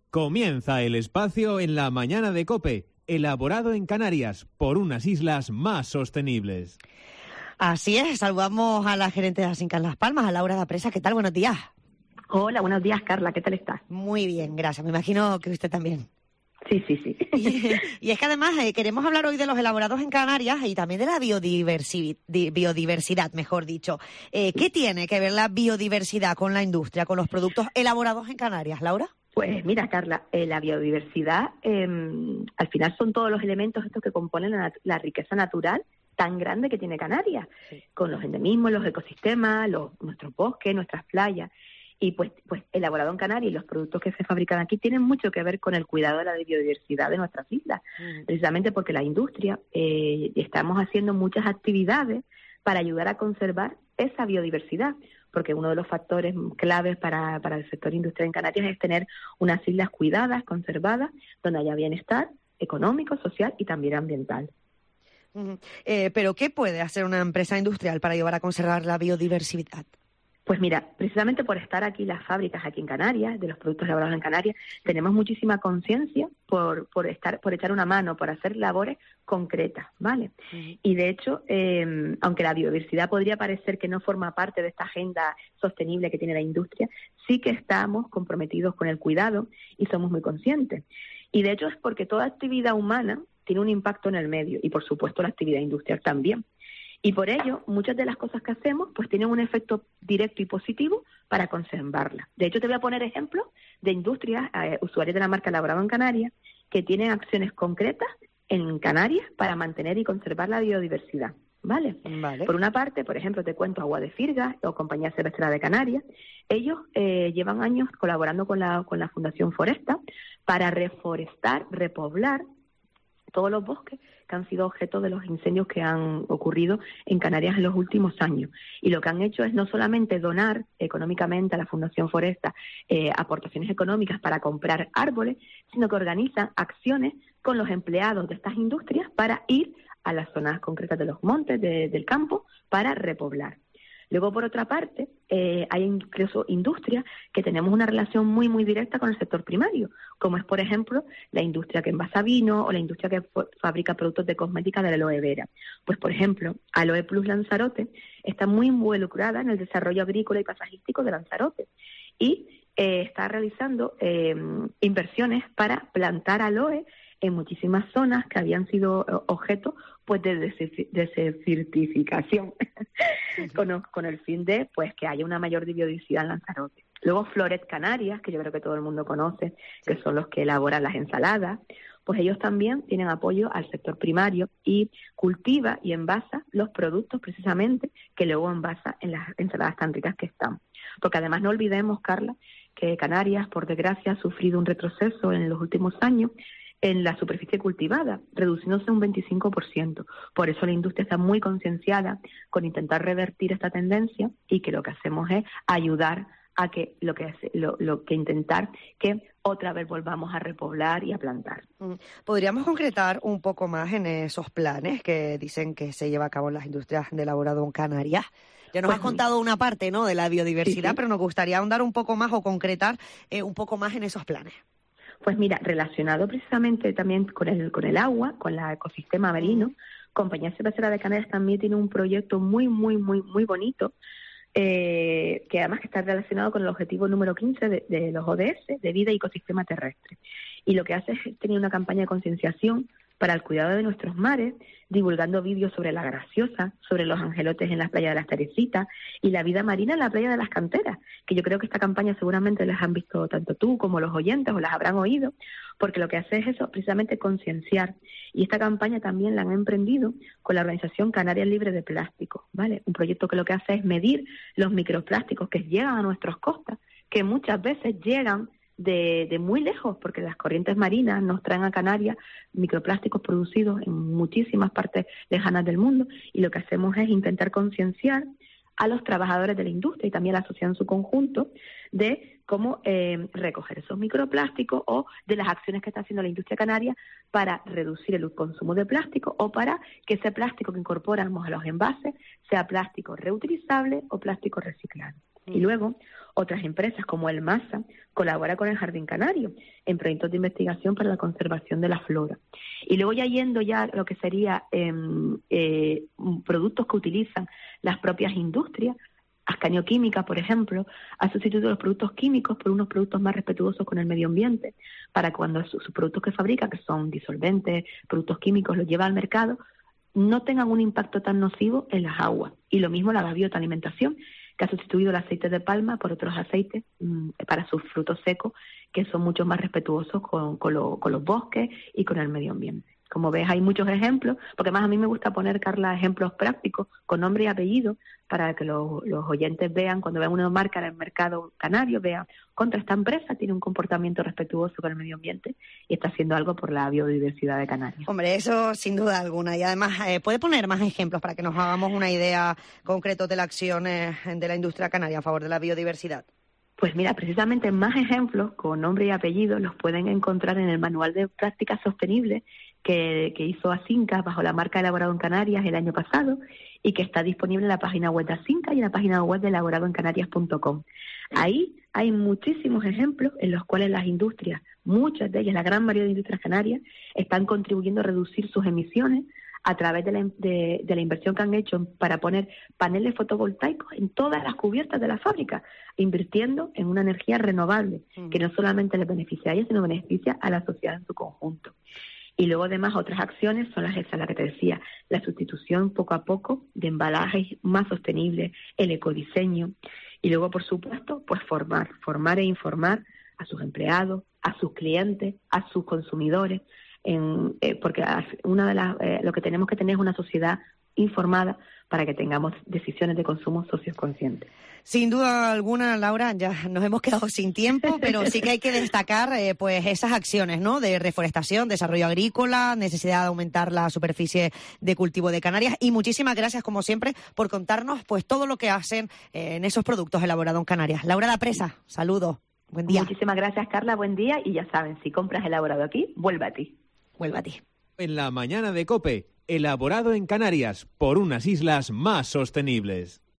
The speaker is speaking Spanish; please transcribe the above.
Comienza el espacio en la mañana de COPE, elaborado en Canarias por unas islas más sostenibles. Así es, saludamos a la gerente de Asinca en Las Palmas, a Laura da Presa. ¿Qué tal? Buenos días. Hola, buenos días, Carla. ¿Qué tal estás? Muy bien, gracias. Me imagino que usted también. Sí. Y es que además queremos hablar hoy de los elaborados en Canarias y también de la biodiversidad, mejor dicho. ¿Qué tiene que ver la biodiversidad con la industria, con los productos elaborados en Canarias, Laura? Pues mira, Carla, la biodiversidad al final son todos los elementos estos que componen la riqueza natural tan grande que tiene Canarias, con los endemismos, los ecosistemas, nuestros bosques, nuestras playas. Y pues elaborado en Canarias y los productos que se fabrican aquí tienen mucho que ver con el cuidado de la biodiversidad de nuestras islas, precisamente porque la industria estamos haciendo muchas actividades para ayudar a conservar esa biodiversidad, porque uno de los factores claves para el sector industrial en Canarias es tener unas islas cuidadas, conservadas, donde haya bienestar económico, social y también ambiental. ¿Pero qué puede hacer una empresa industrial para ayudar a conservar la biodiversidad? Pues mira, precisamente por estar aquí las fábricas aquí en Canarias, de los productos elaborados en Canarias, tenemos muchísima conciencia por echar una mano, por hacer labores concretas, ¿vale? Y de hecho, aunque la biodiversidad podría parecer que no forma parte de esta agenda sostenible que tiene la industria, sí que estamos comprometidos con el cuidado y somos muy conscientes. Y de hecho es porque toda actividad humana tiene un impacto en el medio y por supuesto la actividad industrial también. Y por ello, muchas de las cosas que hacemos pues tienen un efecto directo y positivo para conservarlas. De hecho, te voy a poner ejemplos de industrias, usuarios de la marca Elaborado en Canarias, que tienen acciones concretas en Canarias para mantener y conservar la biodiversidad. ¿Vale? Por una parte, por ejemplo, te cuento Agua de Firgas o Compañía Cervecera de Canarias. Ellos llevan años colaborando con la Fundación Foresta para reforestar, repoblar todos los bosques que han sido objeto de los incendios que han ocurrido en Canarias en los últimos años. Y lo que han hecho es no solamente donar económicamente a la Fundación Foresta aportaciones económicas para comprar árboles, sino que organizan acciones con los empleados de estas industrias para ir a las zonas concretas de los montes, del campo, para repoblar. Luego, por otra parte, hay incluso industrias que tenemos una relación muy, muy directa con el sector primario, como es, por ejemplo, la industria que envasa vino o la industria que fabrica productos de cosmética de la aloe vera. Pues, por ejemplo, Aloe Plus Lanzarote está muy involucrada en el desarrollo agrícola y paisajístico de Lanzarote y está realizando inversiones para plantar aloe en muchísimas zonas que habían sido objeto pues de desertificación con el fin de pues que haya una mayor biodiversidad en Lanzarote. Luego Floret Canarias, que yo creo que todo el mundo conoce, que son los que elaboran las ensaladas, pues ellos también tienen apoyo al sector primario y cultiva y envasa los productos precisamente que luego envasa en las ensaladas tan ricas que están. Porque además no olvidemos, Carla, que Canarias, por desgracia, ha sufrido un retroceso en los últimos años en la superficie cultivada, reduciéndose un 25%. Por eso la industria está muy concienciada con intentar revertir esta tendencia y que lo que hacemos es ayudar a que intentar que otra vez volvamos a repoblar y a plantar. ¿Podríamos concretar un poco más en esos planes que dicen que se lleva a cabo en las industrias de elaborado en Canarias? Ya nos has contado una parte, ¿no?, de la biodiversidad, sí. Pero nos gustaría ahondar un poco más o concretar un poco más en esos planes. Pues mira, relacionado precisamente también con el agua, con el ecosistema marino, Compañía Cervecera de Canarias también tiene un proyecto muy, muy, muy, muy bonito, que además está relacionado con el objetivo número 15 de los ODS, de vida y ecosistema terrestre. Y lo que hace es tener una campaña de concienciación para el cuidado de nuestros mares, divulgando vídeos sobre la graciosa, sobre los angelotes en las playas de las Teresitas y la vida marina en la playa de las Canteras, que yo creo que esta campaña seguramente las han visto tanto tú como los oyentes o las habrán oído, porque lo que hace es eso, precisamente concienciar. Y esta campaña también la han emprendido con la organización Canarias Libre de Plástico, ¿vale? Un proyecto que lo que hace es medir los microplásticos que llegan a nuestras costas, que muchas veces llegan de muy lejos, porque las corrientes marinas nos traen a Canarias microplásticos producidos en muchísimas partes lejanas del mundo, y lo que hacemos es intentar concienciar a los trabajadores de la industria y también a la sociedad en su conjunto de cómo recoger esos microplásticos o de las acciones que está haciendo la industria canaria para reducir el consumo de plástico o para que ese plástico que incorporamos a los envases sea plástico reutilizable o plástico reciclado. Y luego, otras empresas como el MASA colabora con el Jardín Canario en proyectos de investigación para la conservación de la flora. Y luego yendo a lo que sería productos que utilizan las propias industrias, Ascanio Química, por ejemplo, ha sustituido los productos químicos por unos productos más respetuosos con el medio ambiente, para cuando sus productos que fabrica, que son disolventes, productos químicos, los lleva al mercado, no tengan un impacto tan nocivo en las aguas. Y lo mismo la Gaviota Alimentación, que ha sustituido el aceite de palma por otros aceites para sus frutos secos, que son mucho más respetuosos con los bosques y con el medio ambiente. Como ves, hay muchos ejemplos, porque más a mí me gusta poner, Carla, ejemplos prácticos con nombre y apellido para que los oyentes vean, cuando vean una marca en el mercado canario, vean, contra esta empresa tiene un comportamiento respetuoso con el medio ambiente y está haciendo algo por la biodiversidad de Canarias. Hombre, eso sin duda alguna. Y además, ¿puede poner más ejemplos para que nos hagamos una idea concreta de la acción de la industria canaria a favor de la biodiversidad? Pues mira, precisamente más ejemplos con nombre y apellido los pueden encontrar en el Manual de Prácticas Sostenibles que hizo Asinca bajo la marca Elaborado en Canarias el año pasado y que está disponible en la página web de Asinca y en la página web de elaboradoencanarias.com. Ahí hay muchísimos ejemplos en los cuales las industrias, muchas de ellas, la gran mayoría de industrias canarias, están contribuyendo a reducir sus emisiones a través de la inversión que han hecho para poner paneles fotovoltaicos en todas las cubiertas de la fábrica, invirtiendo en una energía renovable, que no solamente les beneficia a ellos, sino beneficia a la sociedad en su conjunto. Y luego, además, otras acciones son las que te decía, la sustitución poco a poco de embalajes más sostenibles, el ecodiseño, y luego, por supuesto, pues formar e informar a sus empleados, a sus clientes, a sus consumidores, porque lo que tenemos que tener es una sociedad informada para que tengamos decisiones de consumo socioconscientes. Sin duda alguna, Laura, ya nos hemos quedado sin tiempo, pero sí que hay que destacar pues esas acciones, ¿no?, de reforestación, desarrollo agrícola, necesidad de aumentar la superficie de cultivo de Canarias, y muchísimas gracias, como siempre, por contarnos pues todo lo que hacen en esos productos elaborados en Canarias. Laura La Presa, saludos, buen día. Muchísimas gracias, Carla, buen día, y ya saben, si compras elaborado aquí, vuelve a ti. Vuelve a ti. En la mañana de COPE, elaborado en Canarias por unas islas más sostenibles.